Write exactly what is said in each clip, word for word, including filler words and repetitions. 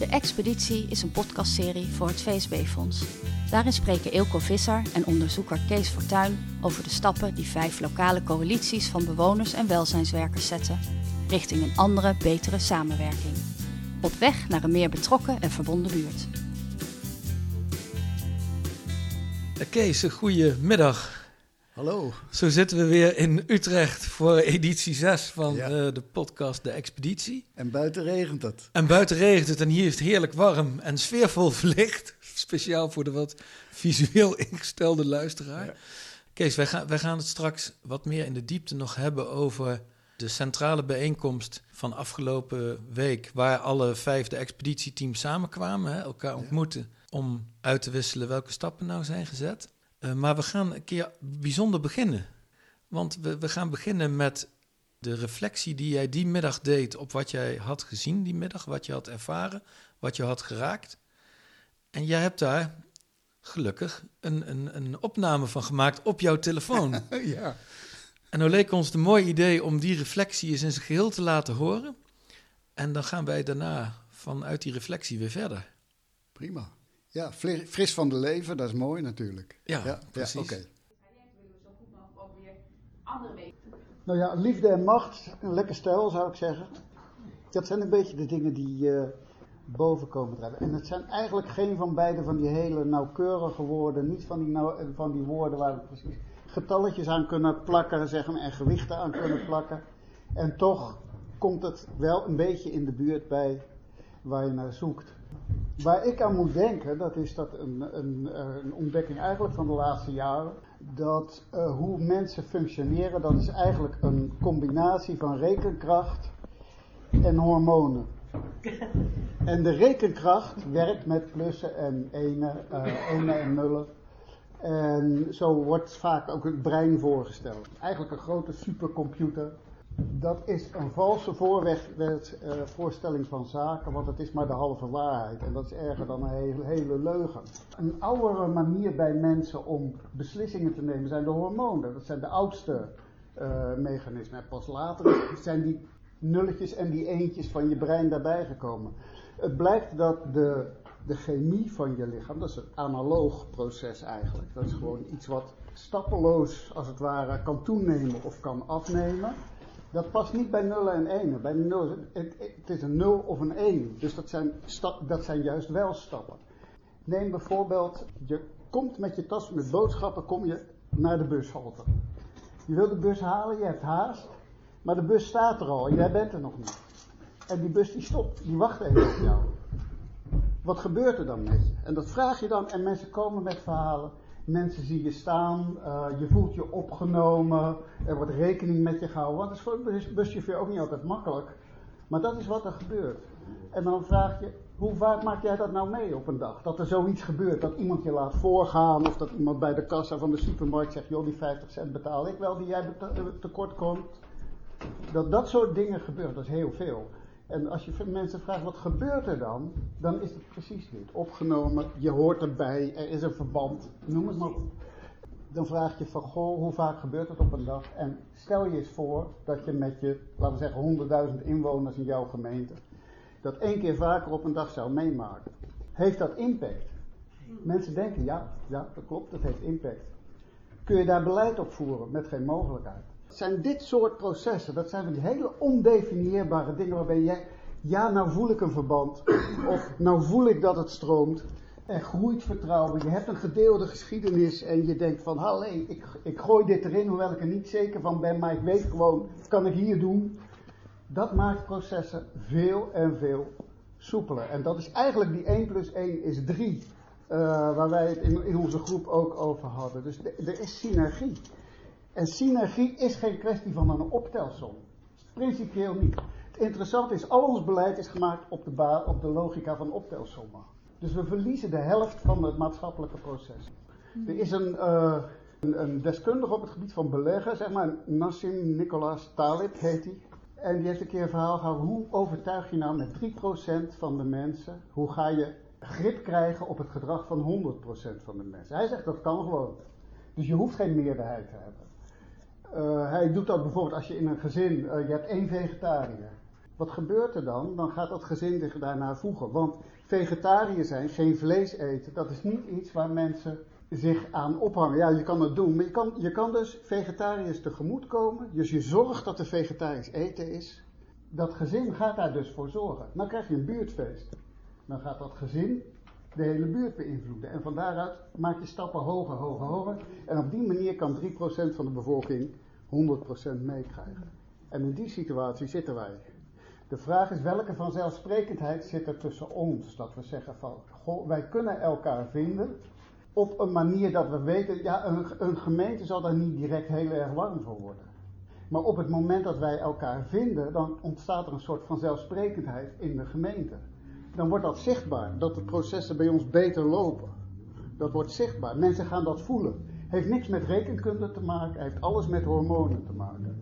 Expeditie is een podcastserie voor het V S B-fonds. Daarin spreken Eelco Visser en onderzoeker Kees Fortuyn over de stappen die vijf lokale coalities van bewoners en welzijnswerkers zetten richting een andere, betere samenwerking. Op weg naar een meer betrokken en verbonden buurt. Kees, een goede middag. Hallo. Zo zitten we weer in Utrecht voor editie zes van Ja. uh, de podcast De Expeditie. En buiten regent het. En buiten regent het en hier is het heerlijk warm en sfeervol verlicht. Speciaal voor de wat visueel ingestelde luisteraar. Ja. Kees, wij gaan, wij gaan het straks wat meer in de diepte nog hebben over de centrale bijeenkomst van afgelopen week, waar alle vijf de expeditieteams samenkwamen, hè, elkaar ontmoeten, ja. om uit te wisselen welke stappen nou zijn gezet. Uh, maar we gaan een keer bijzonder beginnen. Want we, we gaan beginnen met de reflectie die jij die middag deed op wat jij had gezien die middag, wat je had ervaren, wat je had geraakt. En jij hebt daar gelukkig een, een, een opname van gemaakt op jouw telefoon. Ja. En nou leek ons het een mooi idee om die reflectie eens in zijn geheel te laten horen. En dan gaan wij daarna vanuit die reflectie weer verder. Prima. Ja, fris van de leven, dat is mooi natuurlijk. Ja, ja precies. Ja, okay. Nou ja, liefde en macht, een lekker stijl zou ik zeggen. Dat zijn een beetje de dingen die uh, boven komen drijven. En het zijn eigenlijk geen van beide van die hele nauwkeurige woorden. Niet van die, nou, van die woorden waar we precies getalletjes aan kunnen plakken, zeggen, en gewichten aan kunnen plakken. En toch komt het wel een beetje in de buurt bij waar je naar zoekt. Waar ik aan moet denken, dat is dat een, een, een ontdekking eigenlijk van de laatste jaren, dat uh, hoe mensen functioneren, dat is eigenlijk een combinatie van rekenkracht en hormonen. En de rekenkracht werkt met plussen en enen, uh, enen en nullen. En zo wordt vaak ook het brein voorgesteld. Eigenlijk een grote supercomputer. Dat is een valse voorweg, uh, voorstelling van zaken, want het is maar de halve waarheid. En dat is erger dan een hele, hele leugen. Een oudere manier bij mensen om beslissingen te nemen zijn de hormonen. Dat zijn de oudste uh, mechanismen. En pas later zijn die nulletjes en die eentjes van je brein daarbij gekomen. Het blijkt dat de, de chemie van je lichaam, dat is een analoog proces eigenlijk. Dat is gewoon iets wat stappeloos als het ware kan toenemen of kan afnemen. Dat past niet bij nullen en enen. Bij nul, het, het is een nul of een één. Dus dat zijn, sta, dat zijn juist wel stappen. Neem bijvoorbeeld, je komt met je tas met boodschappen, kom je naar de bushalte. Je wilt de bus halen, je hebt haast, maar de bus staat er al en jij bent er nog niet. En die bus die stopt, die wacht even op jou. Wat gebeurt er dan met je? En dat vraag je dan en mensen komen met verhalen. Mensen zien je staan, uh, je voelt je opgenomen, er wordt rekening met je gehouden. Want dat is voor een buschauffeur ook niet altijd makkelijk. Maar dat is wat er gebeurt. En dan vraag je, hoe vaak maak jij dat nou mee op een dag? Dat er zoiets gebeurt, dat iemand je laat voorgaan of dat iemand bij de kassa van de supermarkt zegt, joh, die vijftig cent betaal ik wel die jij tekort komt. Dat dat soort dingen gebeurt, dat is heel veel. En als je mensen vraagt, wat gebeurt er dan? Dan is het precies dit. Opgenomen, je hoort erbij, er is een verband, noem het maar op. Dan vraag je van, goh, hoe vaak gebeurt het op een dag? En stel je eens voor dat je met je, laten we zeggen, honderdduizend inwoners in jouw gemeente, dat één keer vaker op een dag zou meemaken. Heeft dat impact? Mensen denken, ja, ja, dat klopt, dat heeft impact. Kun je daar beleid op voeren? Met geen mogelijkheid. Het zijn dit soort processen, dat zijn van die hele ondefinieerbare dingen waarbij jij, ja, nou voel ik een verband, of nou voel ik dat het stroomt, er groeit vertrouwen, je hebt een gedeelde geschiedenis en je denkt van, allee, ik, ik gooi dit erin, hoewel ik er niet zeker van ben, maar ik weet gewoon, kan ik hier doen. Dat maakt processen veel en veel soepeler. En dat is eigenlijk die één plus één is drie, uh, waar wij het in, in onze groep ook over hadden. Dus de, er is synergie. En synergie is geen kwestie van een optelsom. Principieel niet. Het interessante is, al ons beleid is gemaakt op de, ba- op de logica van optelsommen. Dus we verliezen de helft van het maatschappelijke proces. Er is een, uh, een, een deskundige op het gebied van beleggen, zeg maar, Nassim Nicholas Taleb heet hij. En die heeft een keer een verhaal gehouden, hoe overtuig je nou met drie procent van de mensen, hoe ga je grip krijgen op het gedrag van honderd procent van de mensen. Hij zegt, dat kan gewoon. Dus je hoeft geen meerderheid te hebben. Uh, hij doet dat bijvoorbeeld als je in een gezin, uh, je hebt één vegetariër. Wat gebeurt er dan? Dan gaat dat gezin zich daarnaar voegen. Want vegetariër zijn, geen vlees eten, dat is niet iets waar mensen zich aan ophangen. Ja, je kan het doen, maar je kan, je kan dus vegetariërs tegemoetkomen. Dus je zorgt dat er vegetarisch eten is. Dat gezin gaat daar dus voor zorgen. Dan krijg je een buurtfeest. Dan gaat dat gezin de hele buurt beïnvloeden. En van daaruit maak je stappen hoger, hoger, hoger. En op die manier kan drie procent van de bevolking honderd procent meekrijgen. En in die situatie zitten wij. De vraag is, welke vanzelfsprekendheid zit er tussen ons? Dat we zeggen van, goh, wij kunnen elkaar vinden op een manier dat we weten, ja, een, een gemeente zal daar niet direct heel erg warm voor worden. Maar op het moment dat wij elkaar vinden, dan ontstaat er een soort vanzelfsprekendheid in de gemeente. Dan wordt dat zichtbaar, dat de processen bij ons beter lopen. Dat wordt zichtbaar, mensen gaan dat voelen. Heeft niks met rekenkunde te maken, heeft alles met hormonen te maken.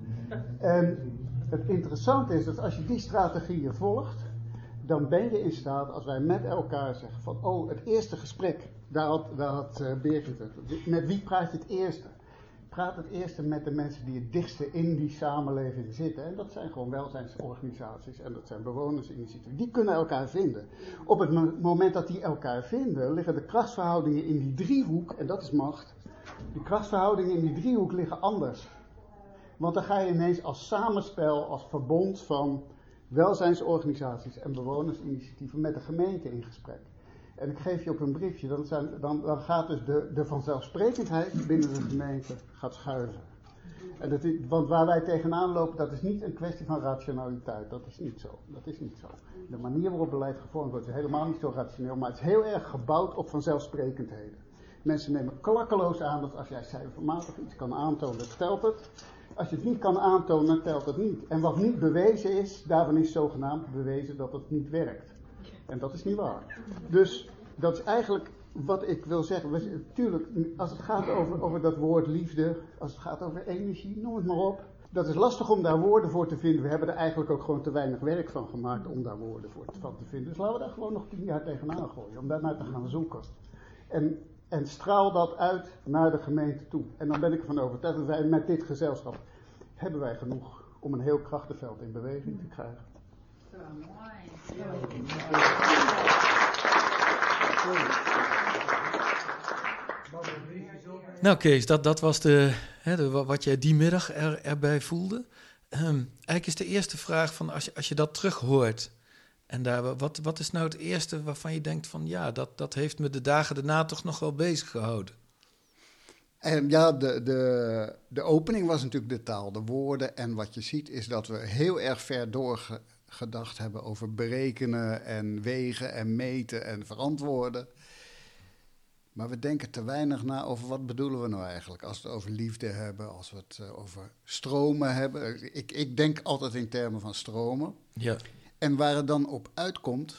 En het interessante is dat als je die strategieën volgt, dan ben je in staat, als wij met elkaar zeggen van, oh, het eerste gesprek, daar had, daar had uh, Birgit het. Met wie praat je het eerste? Praat het eerste met de mensen die het dichtste in die samenleving zitten. En dat zijn gewoon welzijnsorganisaties en dat zijn bewonersinitiatieven. Die kunnen elkaar vinden. Op het mo- moment dat die elkaar vinden, liggen de krachtsverhoudingen in die driehoek, en dat is macht. Die krachtsverhoudingen in die driehoek liggen anders. Want dan ga je ineens als samenspel, als verbond van welzijnsorganisaties en bewonersinitiatieven met de gemeente in gesprek. En ik geef je op een briefje, dan, zijn, dan, dan gaat dus de, de vanzelfsprekendheid binnen de gemeente gaat schuiven. En dat is, want waar wij tegenaan lopen, dat is niet een kwestie van rationaliteit. Dat is niet zo. Dat is niet zo. De manier waarop beleid gevormd wordt is helemaal niet zo rationeel, maar het is heel erg gebouwd op vanzelfsprekendheden. Mensen nemen klakkeloos aan dat als jij cijfermatig iets kan aantonen, telt het. Als je het niet kan aantonen, telt het niet. En wat niet bewezen is, daarvan is zogenaamd bewezen dat het niet werkt. En dat is niet waar. Dus dat is eigenlijk wat ik wil zeggen. Natuurlijk, als het gaat over, over dat woord liefde, als het gaat over energie, noem het maar op. Dat is lastig om daar woorden voor te vinden. We hebben er eigenlijk ook gewoon te weinig werk van gemaakt om daar woorden voor van te vinden. Dus laten we daar gewoon nog tien jaar tegenaan gooien, om daar naar te gaan zoeken. En, en straal dat uit naar de gemeente toe. En dan ben ik ervan overtuigd dat wij met dit gezelschap hebben wij genoeg om een heel krachtenveld in beweging te krijgen. Zo mooi. Nou Kees, dat, dat was de, hè, de, wat jij die middag er, erbij voelde. Um, eigenlijk is de eerste vraag van als je, als je dat terug hoort. En daar, wat, wat is nou het eerste waarvan je denkt van ja, dat, dat heeft me de dagen daarna toch nog wel bezig gehouden? En ja, de, de, de opening was natuurlijk de taal, de woorden. En wat je ziet is dat we heel erg ver doorgedacht hebben over berekenen en wegen en meten en verantwoorden. Maar we denken te weinig na over wat bedoelen we nou eigenlijk. Als we het over liefde hebben, als we het uh, over stromen hebben. Ik, ik denk altijd in termen van stromen. Ja. En waar het dan op uitkomt,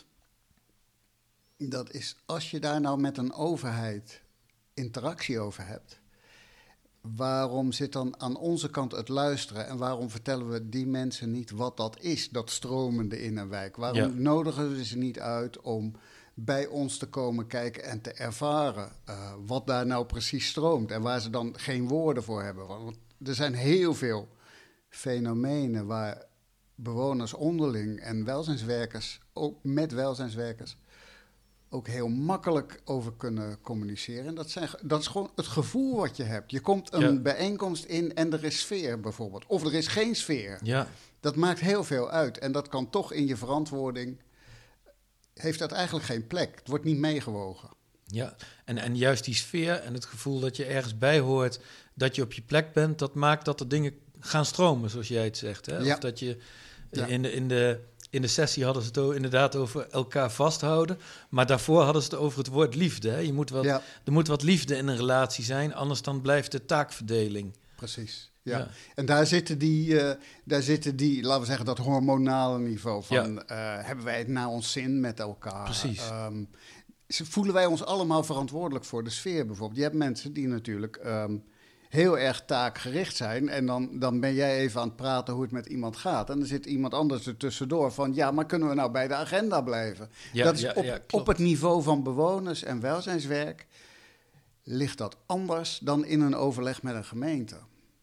dat is als je daar nou met een overheid interactie over hebt. Waarom zit dan aan onze kant het luisteren en waarom vertellen we die mensen niet wat dat is, dat stromende in een wijk? Waarom ja. nodigen we ze niet uit om bij ons te komen kijken en te ervaren uh, wat daar nou precies stroomt en waar ze dan geen woorden voor hebben? Want er zijn heel veel fenomenen waar bewoners onderling en welzijnswerkers, ook met welzijnswerkers, ook heel makkelijk over kunnen communiceren. En dat, zijn, dat is gewoon het gevoel wat je hebt. Je komt een ja. bijeenkomst in en er is sfeer bijvoorbeeld. Of er is geen sfeer. Ja. Dat maakt heel veel uit. En dat kan toch in je verantwoording, heeft dat eigenlijk geen plek. Het wordt niet meegewogen. Ja, en, en juist die sfeer en het gevoel dat je ergens bij hoort, dat je op je plek bent, dat maakt dat de dingen gaan stromen, zoals jij het zegt. Hè? Ja. Of dat je ja. in de... In de In de sessie hadden ze het inderdaad over elkaar vasthouden. Maar daarvoor hadden ze het over het woord liefde. Hè? Je moet wat, ja. Er moet wat liefde in een relatie zijn, anders dan blijft de taakverdeling. Precies, ja. ja. En daar zitten, die, uh, daar zitten die, laten we zeggen, dat hormonale niveau van... Ja. Uh, hebben wij het naar ons zin met elkaar? Precies. Um, voelen wij ons allemaal verantwoordelijk voor de sfeer bijvoorbeeld? Je hebt mensen die natuurlijk... Um, heel erg taakgericht zijn en dan, dan ben jij even aan het praten hoe het met iemand gaat. En dan zit iemand anders er tussendoor van, ja, maar kunnen we nou bij de agenda blijven? Ja, dat is ja, op, ja, op het niveau van bewoners en welzijnswerk ligt dat anders dan in een overleg met een gemeente.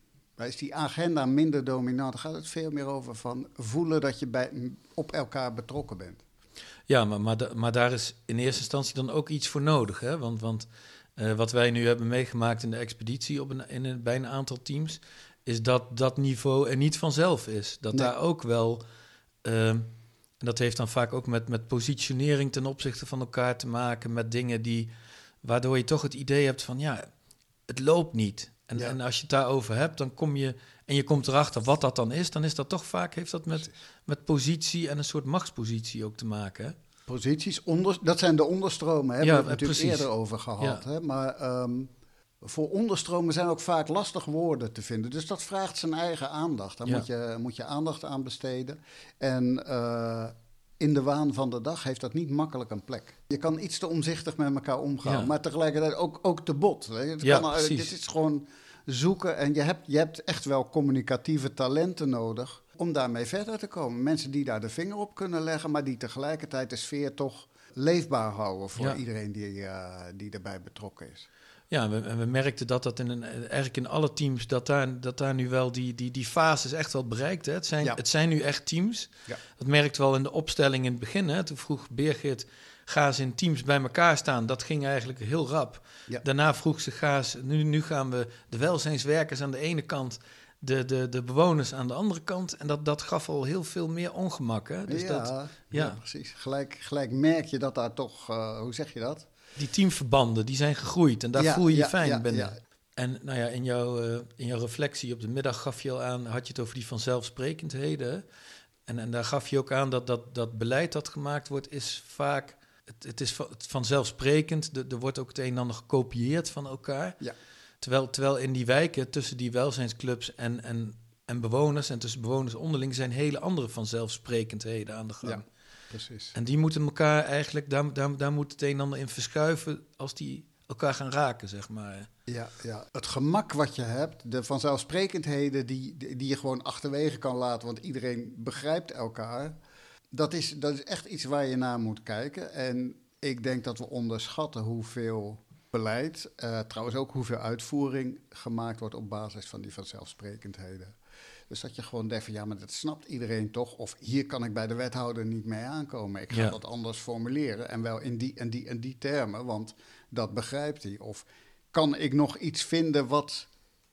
Dan is die agenda minder dominant. Dan gaat het veel meer over van voelen dat je bij, op elkaar betrokken bent. Ja, maar, maar, da- maar daar is in eerste instantie dan ook iets voor nodig. Hè? Want, want uh, wat wij nu hebben meegemaakt in de expeditie op een, in een, bij een aantal teams, is dat dat niveau er niet vanzelf is. Dat Nee. daar ook wel, uh, en dat heeft dan vaak ook met, met positionering ten opzichte van elkaar te maken, met dingen die, waardoor je toch het idee hebt van, ja, het loopt niet. En, Ja. en als je het daarover hebt, dan kom je, en je komt erachter wat dat dan is, dan is dat toch vaak, heeft dat met, met positie en een soort machtspositie ook te maken, hè? Posities, onder, dat zijn de onderstromen, hè? Ja, Daar hebben we het natuurlijk precies. eerder over gehad. Ja. Hè? Maar um, voor onderstromen zijn ook vaak lastig woorden te vinden. Dus dat vraagt zijn eigen aandacht. Daar Ja. moet, je, moet je aandacht aan besteden. En uh, in de waan van de dag heeft dat niet makkelijk een plek. Je kan iets te omzichtig met elkaar omgaan, Ja. maar tegelijkertijd ook, ook te bot. Hè? Het Ja, kan, precies. dit is gewoon zoeken en je hebt, je hebt echt wel communicatieve talenten nodig om daarmee verder te komen. Mensen die daar de vinger op kunnen leggen, maar die tegelijkertijd de sfeer toch leefbaar houden voor Ja. iedereen die, uh, die erbij betrokken is. Ja, we, en we merkten dat dat in een, eigenlijk in alle teams, dat daar, dat daar nu wel die, die, die fases echt wel bereikt. Hè? Het, zijn, Ja. het zijn nu echt teams. Ja. Dat merkte wel in de opstelling in het begin. Hè? Toen vroeg Birgit, ga eens in teams bij elkaar staan. Dat ging eigenlijk heel rap. Ja. Daarna vroeg ze, ga eens, nu, nu gaan we de welzijnswerkers aan de ene kant, de, de, de bewoners aan de andere kant. En dat, dat gaf al heel veel meer ongemak. Hè? Dus ja, dat, ja. ja. precies. Gelijk, gelijk merk je dat daar toch, uh, hoe zeg je dat? Die teamverbanden, die zijn gegroeid en daar Ja, voel je je ja, fijn ja, binnen. ja. En nou ja, in jouw, uh, in jouw reflectie op de middag gaf je al aan, had je het over die vanzelfsprekendheden. En, en daar gaf je ook aan dat dat, dat beleid dat gemaakt wordt, is vaak, het, het is vanzelfsprekend. De, er wordt ook het een en ander gekopieerd van elkaar. Ja. Terwijl, terwijl in die wijken, tussen die welzijnsclubs en, en, en bewoners, en tussen bewoners onderling, zijn hele andere vanzelfsprekendheden aan de gang. Ja. Precies. En die moeten elkaar eigenlijk, daar, daar, daar moet het een en ander in verschuiven als die elkaar gaan raken, zeg maar. Ja, ja, het gemak wat je hebt, de vanzelfsprekendheden die, die je gewoon achterwege kan laten, want iedereen begrijpt elkaar, dat is, dat is echt iets waar je naar moet kijken. En ik denk dat we onderschatten hoeveel beleid, uh, trouwens ook hoeveel uitvoering gemaakt wordt op basis van die vanzelfsprekendheden. Dus dat je gewoon denkt van ja, maar dat snapt iedereen toch? Of hier kan ik bij de wethouder niet mee aankomen. Ik ga Ja. dat anders formuleren en wel in die en die en die termen, want dat begrijpt hij. Of kan ik nog iets vinden wat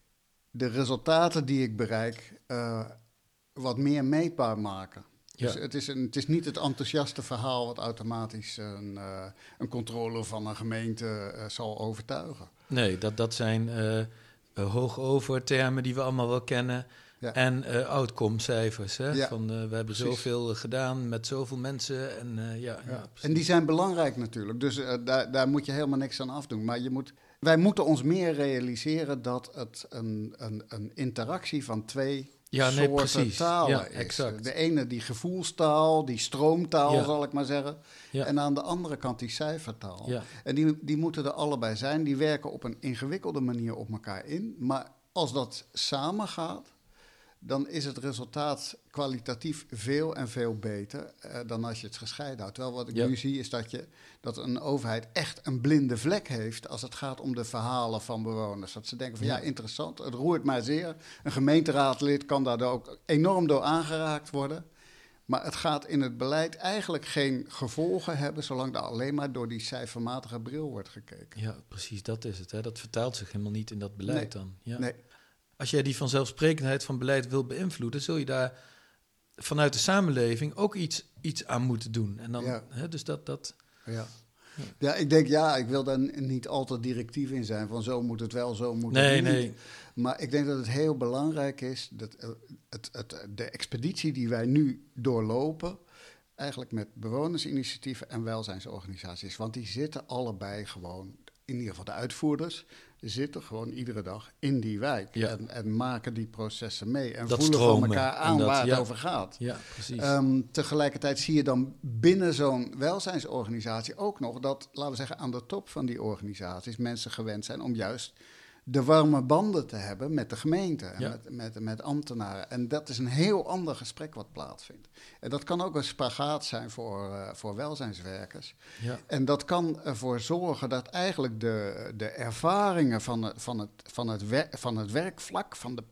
de resultaten die ik bereik uh, wat meer meetbaar maken? Ja. Dus het is, een, het is niet het enthousiaste verhaal wat automatisch een, uh, een controle van een gemeente uh, zal overtuigen. Nee, dat, dat zijn uh, hoogover termen die we allemaal wel kennen. Ja. En uh, outcome-cijfers. Hè? Ja, van, uh, we hebben precies. zoveel gedaan met zoveel mensen. En, uh, ja, ja. Ja, en die zijn belangrijk natuurlijk. Dus uh, daar, daar moet je helemaal niks aan afdoen. Maar je moet, wij moeten ons meer realiseren dat het een, een, een interactie van twee ja, nee, soorten precies. talen ja, is. Exact. De ene die gevoelstaal, die stroomtaal ja. zal ik maar zeggen. Ja. En aan de andere kant die cijfertaal. Ja. En die, die moeten er allebei zijn. Die werken op een ingewikkelde manier op elkaar in. Maar als dat samen gaat, dan is het resultaat kwalitatief veel en veel beter uh, dan als je het gescheiden houdt. Terwijl wat ik ja. nu zie is dat, je, dat een overheid echt een blinde vlek heeft als het gaat om de verhalen van bewoners. Dat ze denken van ja, ja interessant, het roert mij zeer. Een gemeenteraadlid kan daar ook enorm door aangeraakt worden. Maar het gaat in het beleid eigenlijk geen gevolgen hebben, zolang er alleen maar door die cijfermatige bril wordt gekeken. Ja, precies, dat is het. Hè. Dat vertaalt zich helemaal niet in dat beleid nee. dan. Ja. Nee. Als jij die vanzelfsprekendheid van beleid wil beïnvloeden, zul je daar vanuit de samenleving ook iets, iets aan moeten doen. En dan, ja. hè, dus dat... dat ja. Ja. ja, ik denk, ja, ik wil daar niet al te directief in zijn, van zo moet het wel, zo moet nee, het niet. Nee. Maar ik denk dat het heel belangrijk is, dat uh, het, het, de expeditie die wij nu doorlopen, eigenlijk met bewonersinitiatieven en welzijnsorganisaties, want die zitten allebei gewoon, in ieder geval de uitvoerders, zitten gewoon iedere dag in die wijk ja. en, en maken die processen mee en dat voelen stromen, van elkaar aan dat, waar ja. het over gaat. Ja, precies. Um, tegelijkertijd zie je dan binnen zo'n welzijnsorganisatie ook nog dat, laten we zeggen, aan de top van die organisaties mensen gewend zijn om juist de warme banden te hebben met de gemeente en ja. met, met, met ambtenaren. En dat is een heel ander gesprek wat plaatsvindt. En dat kan ook een spagaat zijn voor, uh, voor welzijnswerkers. Ja. En dat kan ervoor zorgen dat eigenlijk de, de ervaringen van het, van, het, van, het wer- van het werkvlak, van de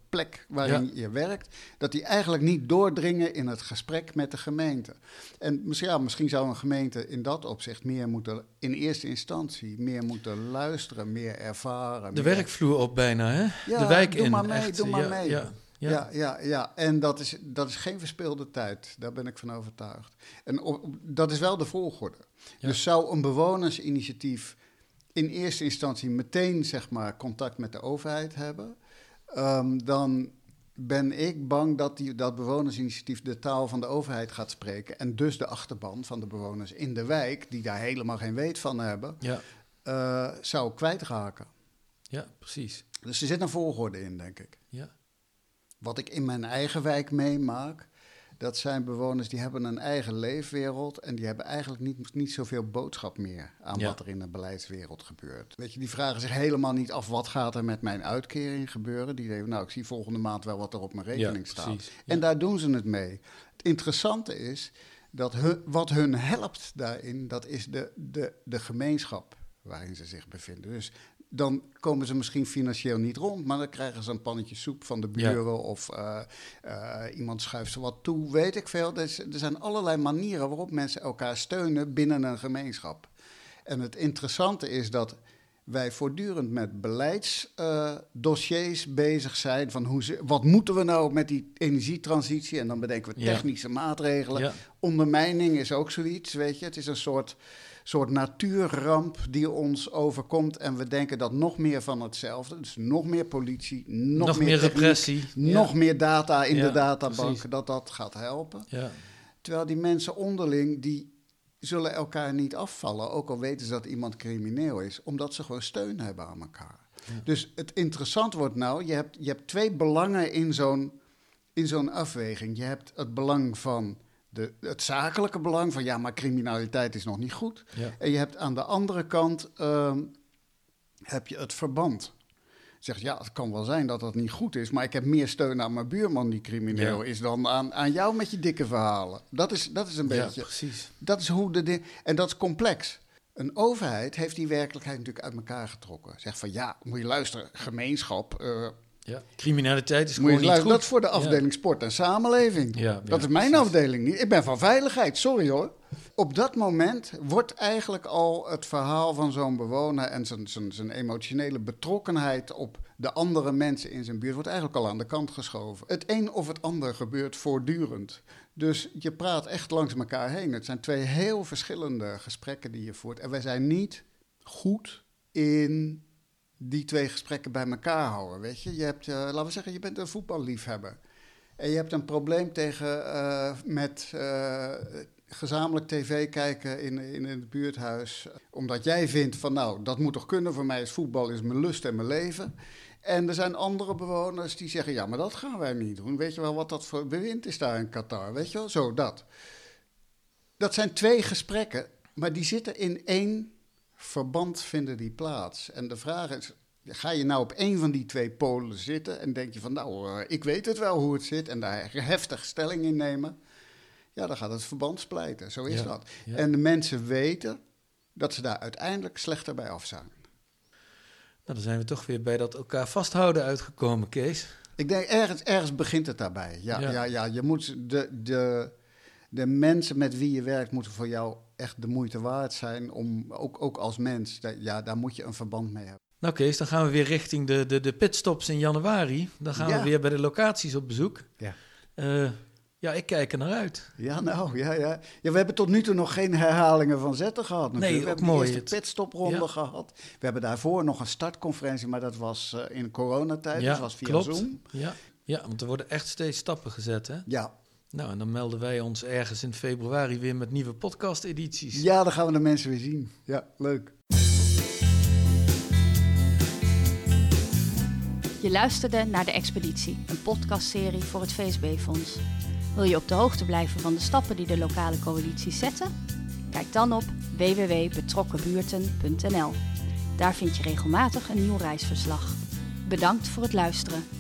plek waarin ja. je werkt, dat die eigenlijk niet doordringen in het gesprek met de gemeente. En misschien, ja, misschien zou een gemeente in dat opzicht meer moeten, in eerste instantie, meer moeten luisteren, meer ervaren. De meer... werkvloer op bijna, hè? Ja, de wijk doe in. maar mee, echt. doe maar ja, mee. Ja, ja. Ja, ja, ja. En dat is, dat is geen verspilde tijd. Daar ben ik van overtuigd. En op, dat is wel de volgorde. Ja. Dus zou een bewonersinitiatief in eerste instantie meteen, zeg maar, contact met de overheid hebben, um, dan ben ik bang dat die, dat bewonersinitiatief de taal van de overheid gaat spreken en dus de achterban van de bewoners in de wijk, die daar helemaal geen weet van hebben, ja. uh, zou kwijtraken. Ja, precies. Dus er zit een volgorde in, denk ik. Ja. Wat ik in mijn eigen wijk meemaak, dat zijn bewoners die hebben een eigen leefwereld en die hebben eigenlijk niet, niet zoveel boodschap meer aan ja. wat er in de beleidswereld gebeurt. Weet je, die vragen zich helemaal niet af wat gaat er met mijn uitkering gebeuren. Die denken, nou, ik zie volgende maand wel wat er op mijn rekening ja, staat. Ja. En daar doen ze het mee. Het interessante is dat hun, wat hun helpt daarin, dat is de, de, de gemeenschap waarin ze zich bevinden. Dus dan komen ze misschien financieel niet rond, maar dan krijgen ze een pannetje soep van de buren ja. of uh, uh, iemand schuift ze wat toe, weet ik veel. Er, is, er zijn allerlei manieren waarop mensen elkaar steunen binnen een gemeenschap. En het interessante is dat wij voortdurend met beleidsdossiers uh, bezig zijn van hoe ze, wat moeten we nou met die energietransitie? En dan bedenken we technische ja. maatregelen. Ja. Ondermijning is ook zoiets, weet je. Het is een soort... soort natuurramp die ons overkomt en we denken dat nog meer van hetzelfde, dus nog meer politie, nog, nog meer, meer techniek, repressie, nog ja. meer data in ja, de databank, precies. dat dat gaat helpen. Ja. Terwijl die mensen onderling, die zullen elkaar niet afvallen, ook al weten ze dat iemand crimineel is, omdat ze gewoon steun hebben aan elkaar. Ja. Dus het interessant wordt nou, je hebt, je hebt twee belangen in zo'n, in zo'n afweging. Je hebt het belang van De, het zakelijke belang van, ja, maar criminaliteit is nog niet goed. Ja. En je hebt aan de andere kant, uh, heb je het verband. Zegt, ja, het kan wel zijn dat dat niet goed is, maar ik heb meer steun aan mijn buurman die crimineel ja. is dan aan, aan jou met je dikke verhalen. Dat is, dat is een ja, beetje... precies. Dat is hoe de ding... En dat is complex. Een overheid heeft die werkelijkheid natuurlijk uit elkaar getrokken. Zegt van, ja, moet je luisteren, gemeenschap... Uh, Ja, criminaliteit is gewoon niet luisteren, goed. Dat is voor de afdeling ja. sport en samenleving. Ja, dat ja, is mijn precies. afdeling niet. Ik ben van veiligheid, sorry hoor. Op dat moment wordt eigenlijk al het verhaal van zo'n bewoner en zijn, zijn, zijn emotionele betrokkenheid op de andere mensen in zijn buurt wordt eigenlijk al aan de kant geschoven. Het een of het ander gebeurt voortdurend. Dus je praat echt langs elkaar heen. Het zijn twee heel verschillende gesprekken die je voert. En wij zijn niet goed in die twee gesprekken bij elkaar houden, weet je. Je hebt, uh, laten we zeggen, je bent een voetballiefhebber. En je hebt een probleem tegen uh, met uh, gezamenlijk tv kijken in, in het buurthuis. Omdat jij vindt van, nou, dat moet toch kunnen. Voor mij is voetbal is mijn lust en mijn leven. En er zijn andere bewoners die zeggen, ja, maar dat gaan wij niet doen. Weet je wel wat dat voor bewind is daar in Qatar, weet je wel? Zo, dat. Dat zijn twee gesprekken, maar die zitten in één verband vinden die plaats. En de vraag is, ga je nou op één van die twee polen zitten en denk je van, nou, uh, ik weet het wel hoe het zit en daar heftig stelling in nemen, ja, dan gaat het verband splijten. Zo is ja, dat. Ja. En de mensen weten dat ze daar uiteindelijk slechter bij af zijn. Nou, dan zijn we toch weer bij dat elkaar vasthouden uitgekomen, Kees. Ik denk, ergens, ergens begint het daarbij. Ja, ja. ja, ja je moet de, de, de mensen met wie je werkt moeten voor jou echt de moeite waard zijn om, ook, ook als mens, ja, daar moet je een verband mee hebben. Nou Kees, dan gaan we weer richting de, de, de pitstops in januari. Dan gaan ja. we weer bij de locaties op bezoek. Ja. Uh, ja, ik kijk er naar uit. Ja, nou, ja, ja. ja we hebben tot nu toe nog geen herhalingen van zetten gehad. Natuurlijk. Nee, we hebben mooi. de eerste pitstopronde ja. gehad. We hebben daarvoor nog een startconferentie, maar dat was uh, in coronatijd. Ja, dat was via klopt. Zoom. Ja. ja, want er worden echt steeds stappen gezet, hè? Ja. Nou, en dan melden wij ons ergens in februari weer met nieuwe podcast-edities. Ja, dan gaan we de mensen weer zien. Ja, leuk. Je luisterde naar De Expeditie, een podcastserie voor het V S B-fonds. Wil je op de hoogte blijven van de stappen die de lokale coalities zetten? Kijk dan op w w w punt betrokkenbuurten punt n l. Daar vind je regelmatig een nieuw reisverslag. Bedankt voor het luisteren.